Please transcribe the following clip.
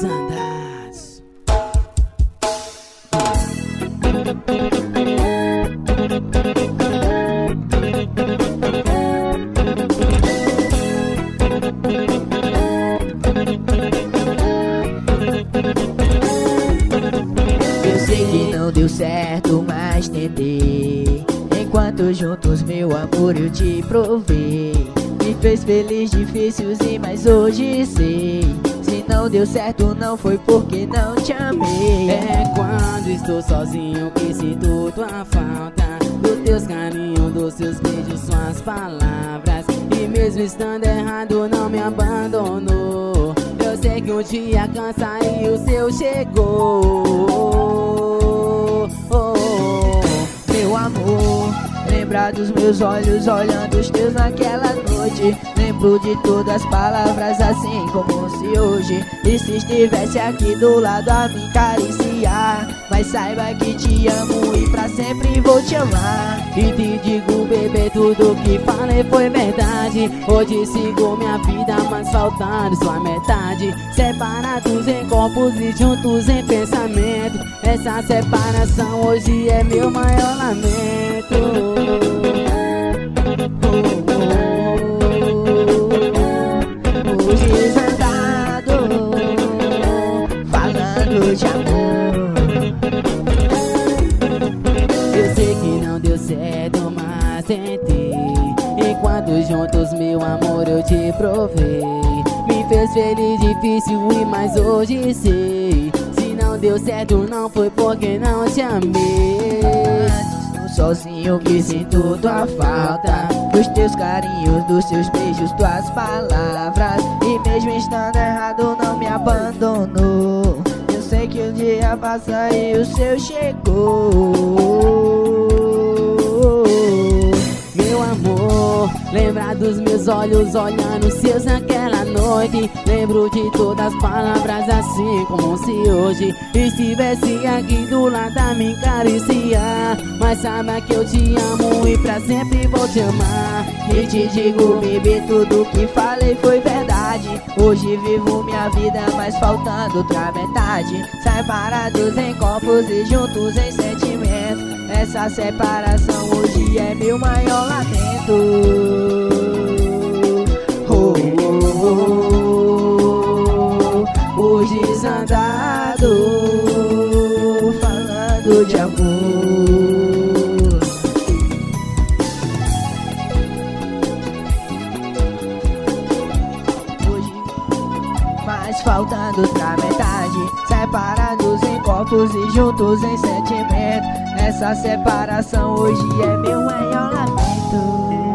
Desandados. Eu sei que não deu certo, mas tentei. Enquanto juntos, meu amor, eu te provei. Me fez feliz, difícil sim, mas hoje sei. Se não deu certo, não foi porque não te amei. É quando estou sozinho que sinto tua falta, dos teus carinhos, dos seus beijos, suas palavras. E mesmo estando errado, não me abandonou. Eu sei que um dia cansa e o seu chegou. Meu amor, lembra dos meus olhos olhando os teus naquela noite. Lembro de todas as palavras assim como se hoje. E se estivesse aqui do lado a me acariciar. Mas saiba que te amo e pra sempre vou te amar. E te digo, bebê, tudo que falei foi verdade. Hoje sigo minha vida, mas faltando sua metade. Separados em corpos e juntos em pensamento. Essa separação hoje é meu maior lamento. Os desandados falando de amor. Eu sei que não deu certo, mas tentei. Enquanto juntos, meu amor, eu te provei. Me fez feliz, difícil e mais hoje sei. Se não deu certo, não foi porque não te amei. Estou sozinho que sinto tua falta, dos teus carinhos, dos teus beijos, tuas palavras. E mesmo estando errado, não me abandonou. Eu sei que um dia passa e o seu chegou. Meu amor, lembra dos meus olhos olhando os seus naquela noite. Lembro de todas as palavras assim como se hoje estivesse aqui do lado a me acariciar. Mas saiba que eu te amo e pra sempre vou te amar. E te digo, bebê, tudo que falei foi verdade. Hoje vivo minha vida, mas faltando outra metade. Separados em corpos e juntos em sentimento. Essa separação hoje é meu maior lamento. Os desandados falando de amor. Hoje, mas faltando outra metade. Separados em corpos e juntos em sentimento. Essa separação hoje é meu maior lamento.